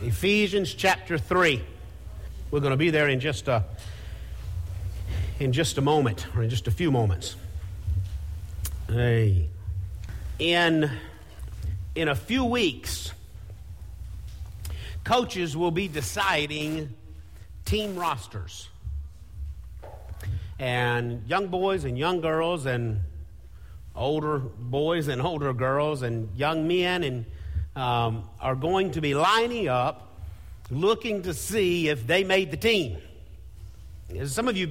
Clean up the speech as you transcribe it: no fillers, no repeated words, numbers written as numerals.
Ephesians chapter 3. We're going to be there in just a moment, or in just a few moments. In a few weeks, coaches will be deciding team rosters. And young boys and young girls and older boys and older girls and young men and are going to be lining up looking to see if they made the team. Some of you